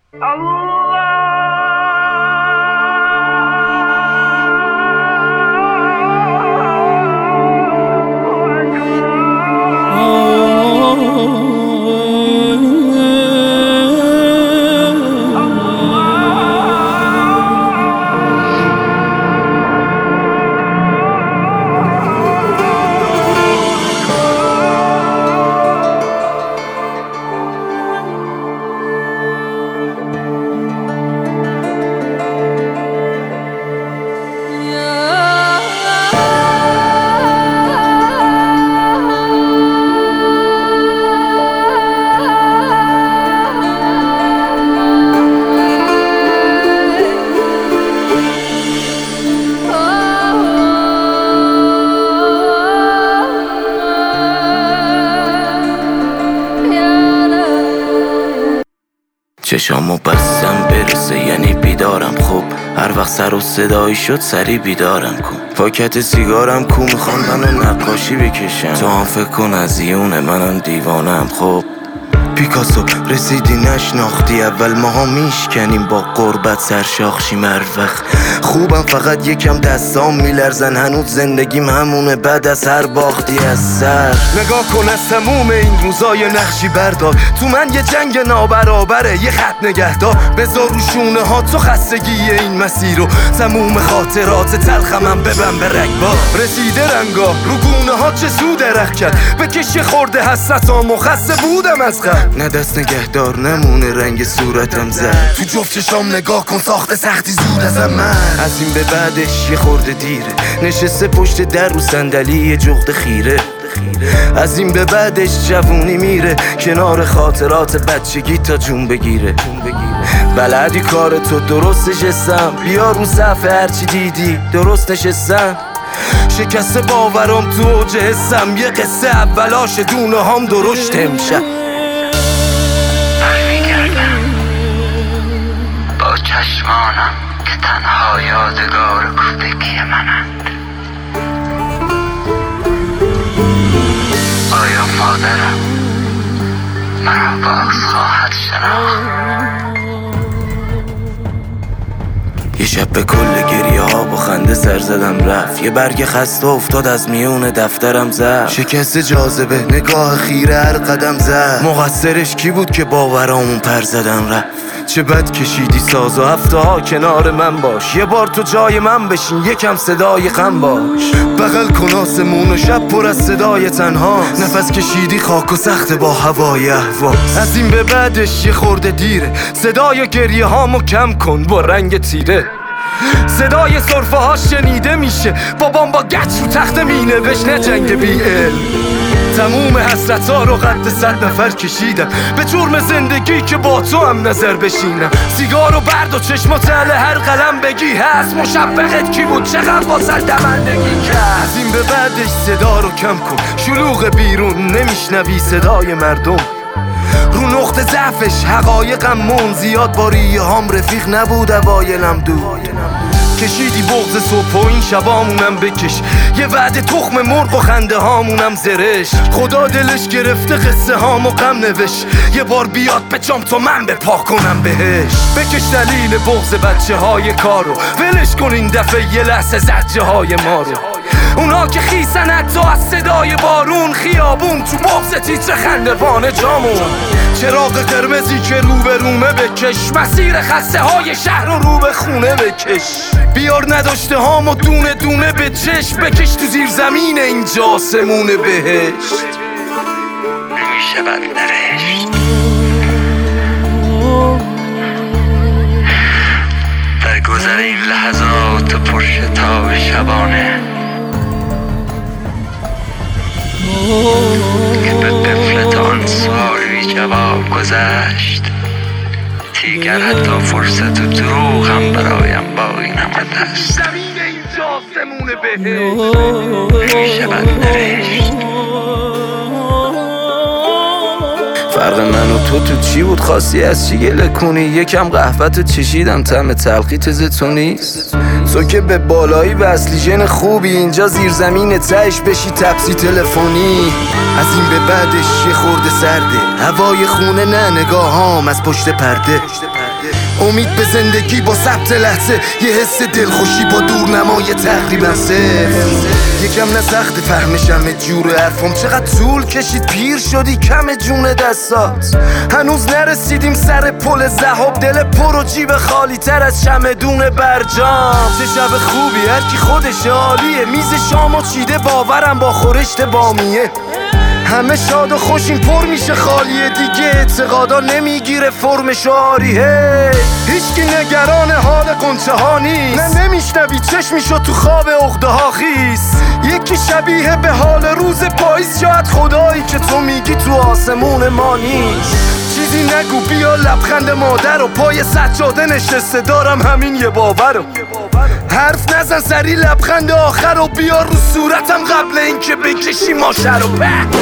چشامو بستم برسه یعنی بیدارم. خب هر وقت سر و صدایی شد سری بیدارم کن. پاکت سیگارم کو میخوام منو نقاشی بکشم. تو هم فکر کن از یونه منم دیوانم. خب پیکاسو رسیدی نشناختی اول ماها میشکنیم با قربت سرشاخشی مروخ. خوبم فقط یکم دستام میلرزن هنوز زندگیم همونه بعد از هر باختی از سر. نگاه کن از تموم این روزای نقشی بردار. تو من یه جنگ نابرابره یه خط نگهدار. بذار رو شونه ها تو خستگی این مسیر رو. تموم خاطرات تلخمم ببن به رگبار. رسیده رنگا رو گونه ها چه سود درخ کرد. بکش خورده حسرتامو خسته بودم از قبل. نه دست نگهدار نمونه رنگ صورتم زد. تو جفت چشام نگاه کن ساخته سختی زود ازم من. از این به بعدش یه خورده دیره نشسته پشت در رو صندلی یه جغد خیره. از این به بعدش جوونی میره کنار خاطرات بچگی تا جون بگیره. بلدی کار تو درست نشستم. بیا رو صفحه هرچی دیدی درست نشستم. شکست باورم تو اوج حسم. یه قصه اولاش دونه هم درشت امشب. با چشمانم که تنها یادگار کوفگی منند. آیا مادرم مرا باز خواهد شناخت؟ یه شب به کل گریه ها با خنده سر زدم رفت. یه برگ خسته افتاد از میون دفترم زد. شکست جاذبه نگاه خیره هر قدم زد. مقصرش کی بود که باورامون پر زدن رفت. چه بد کشیدی ساز و هفته ها کنار من باش. یه بار تو جای من بشین یکم صدای غم باش. بغل کن آسمون و شب پر از صدای تنها. نفس کشیدی خاک و سخت با هوای اهواز. از این به بعدش یه خورده دیره صدای گریه هامو کم کن با رنگ تیره. صدای صرفه ها شنیده میشه. بابام با گچ رو تخت مینوشت نه جنگ بی علم. تموم حسرت ها رو قد 100 نفر کشیدم به جرم زندگی که با تو هم نظر بشینم. سیگارو برد و چشمات اهل هر قلم بگی هست. مشبهت کی بود چقدر واسه دمندگی کرد. از این به بعدش صدا رو کم کن. شلوغ بیرون نمیشنوی صدای مردم. رو نقطه ضعفش حقایقم مون. زیاد با ریه هام رفیق نبود اوایلم دود. کشیدی بغض صبح و این شبامونم بکش. یه وعده تخم مرغ و خنده هامونم زرش. خدا دلش گرفته قصه هامو غم نوشت. یه بار بیاد بچام تو من بپا کنم بهش. بکش دلیل بغض بچه های کارو. ولش کن این دفعه یه لحظه زجه های ما رو. اونا که خیسن حتی از صدای بارون. خیابون تو بغض تیتر خندوان جامون. چراغ قرمزی که رو به رومه بکش. مسیر خسته های شهر رو به خونه بکش. بیار نداشته هامو دونه دونه به چشم. بکش تو زیر زمین اینجا آسمون بهشت. نمیشه بد نوشت. در گذر این لحظات پرشتاب شبانه که به قفلت آن سوال بی جواب گذشت. دیگر حتی فرصت و دروغ هم برایم باقی نمانده است. زمین اینجا آسمون بهشت. نمیشه بد نوشت. فرق من و تو چی بود؟ خواستی از چی گله کنی؟ یکم قهوه‌تو چشیدم طعم تلخی تز تو نیست. تو که به بالایی وصلی ژن خوبی. اینجا زیر زمین تهش بشی تپسی تلفنی. از این به بعدش یه خورده سرده هوای خونه نه نگاهام از پشت پرده. امید به زندگی با ثبت لحظه، یه حس دلخوشی با دورنمای تقریبا صفر. یکم نه سخت فهمشم جور حرفم، چقدر طول کشید پیر شدی کم جون دستات. هنوز نرسیدیم سر پل ذهاب، دل پر و جیب خالی تر از چمدون برجام. چه شب خوبی هر کی خودش عالیه، میز شامو چیده باورم با خورشت بامیه. همه شاد و خوشیم پر میشه خالیه دیگه، اعتقادا نمیگیره فرم شعاریه. هیچکی نگران حال قنچه ها نیست، نه نمیشنوی چشمیشو تو خواب عقده ها خیس. یکی شبیه به حال روز پاییز، شاید خدایی که تو میگی تو آسمون ما نیست. چیزی نگو بیا لبخند مادر و پای سجاده نشسته دارم همین یه باور رو. حرف نزن سری لبخند آخر رو بیا رو صورتم قبل اینکه بکشی ماشه رو.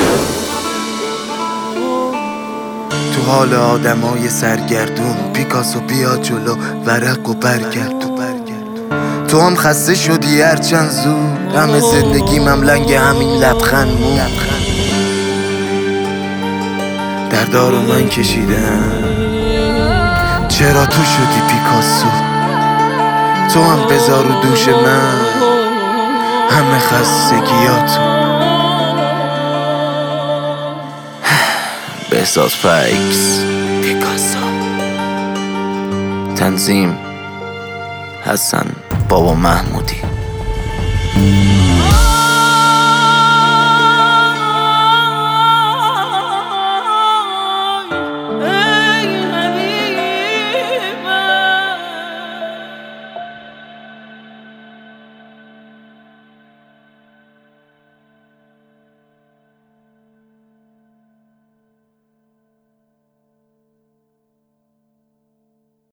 تو حال آدمای سرگردون، پیکاسو بیا جلو ورق و برگردون. تو هم خسته شدی هرچند زود، همه زندگیم هم لنگ همین لبخند مون. دردارو من کشیدم، چرا تو شدی پیکاسو؟ تو هم بذار رو دوش من همه خستگیاتو. بهزاد فیکس، پیکاسو. تنظیم حسن بابا محمودی.